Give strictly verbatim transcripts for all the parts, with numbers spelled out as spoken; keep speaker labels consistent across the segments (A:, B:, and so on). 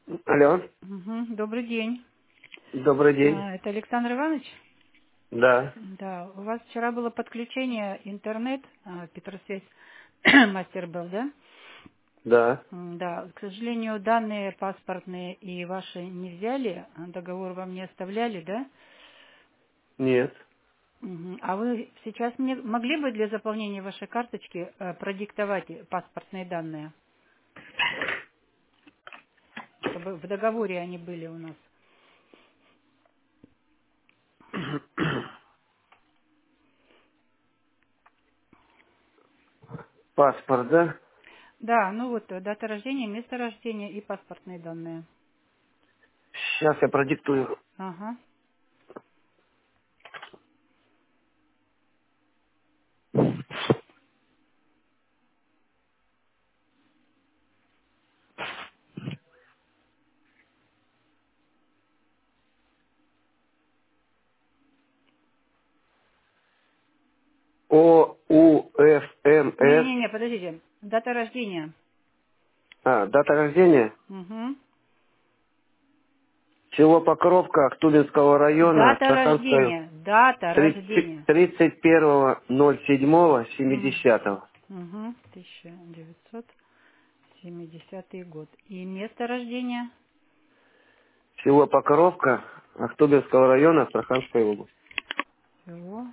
A: Алло,
B: Мгм. Добрый день.
A: добрый день.
B: А, Это Александр Иванович?
A: Да,
B: Да, у вас вчера было подключение интернет, а, Петросвязь мастер был, да?
A: да,
B: М, Да, к сожалению, данные паспортные и ваши не взяли, а договор вам не оставляли, да?
A: нет.
B: Мгм. А вы сейчас мне могли бы для заполнения вашей карточки э, продиктовать паспортные данные, чтобы в договоре они были у нас?
A: Паспорт, да?
B: Да, ну вот э, дата рождения, место рождения и паспортные данные.
A: Сейчас я продиктую.
B: Ага.
A: О У Ф М С.
B: Не-не-не, подождите. Дата рождения.
A: А, дата рождения.
B: Угу.
A: Село Покровка Ахтубинского района,
B: Дата
A: Астраханская,
B: рождения. Дата
A: тридцать
B: рождения.
A: тридцать первого ноль седьмого семидесятого.
B: Угу. тысяча девятьсот семидесятый год. И место рождения?
A: Село Покровка Ахтубинского района, Астраханская область.
B: Село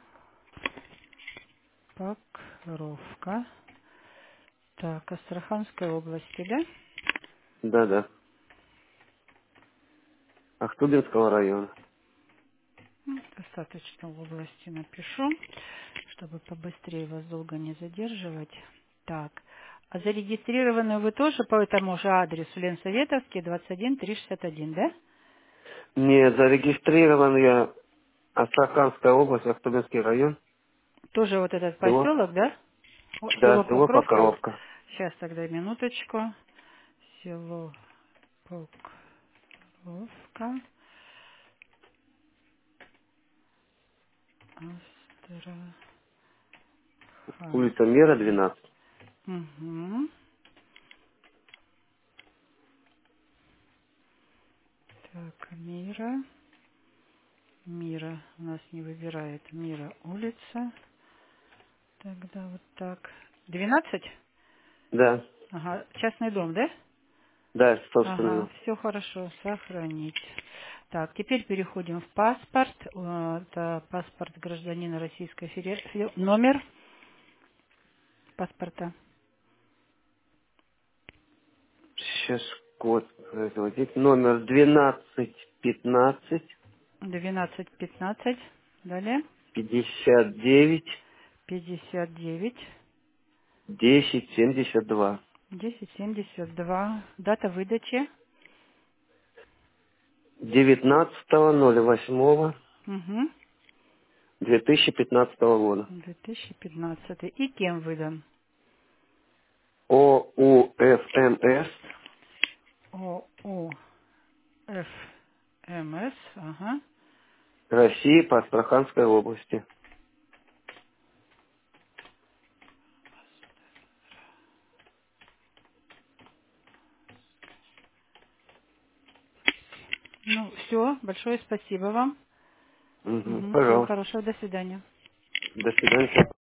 B: Покровка. Так, Астраханской области, да?
A: Да, да. Ахтубинского района.
B: Ну, достаточно в области напишу, чтобы побыстрее вас долго не задерживать. Так. А зарегистрированы вы тоже по этому же адресу Ленсоветовский, двадцать один триста шестьдесят один, да?
A: Не зарегистрирован я. Астраханская область, Ахтубинский район.
B: Тоже вот этот
A: Село.
B: поселок, да? О,
A: Да,
B: село
A: село
B: Покровка.
A: Покровка.
B: Сейчас тогда минуточку. Село Покровка.
A: Улица Мира,
B: Астраханская.
A: двенадцать.
B: Угу. Так, Мира. Мира у нас не выбирает. Мира улица. Тогда вот так. Двенадцать.
A: Да,
B: Ага. Частный дом, да?
A: да, собственно.
B: Ага,
A: его.
B: все хорошо, сохранить. Так, теперь переходим в паспорт. Э, Это паспорт гражданина Российской Федерации. Номер паспорта.
A: Сейчас код производить. Номер двенадцать пятнадцать
B: Двенадцать пятнадцать. Далее.
A: пятьдесят девять
B: Пятьдесят девять.
A: десять семьдесят два.
B: Десять семьдесят два. Дата выдачи.
A: девятнадцатого ноль восьмого
B: Угу.
A: две тысячи пятнадцатого года.
B: две тысячи пятнадцатый. И кем выдан?
A: О У Ф М С.
B: ОО ФМС. Ага.
A: России по Астраханской области.
B: Ну, все. Большое спасибо вам.
A: Мгм,
B: Мгм. Всего
A: пожалуйста.
B: хорошего. До свидания.
A: До свидания.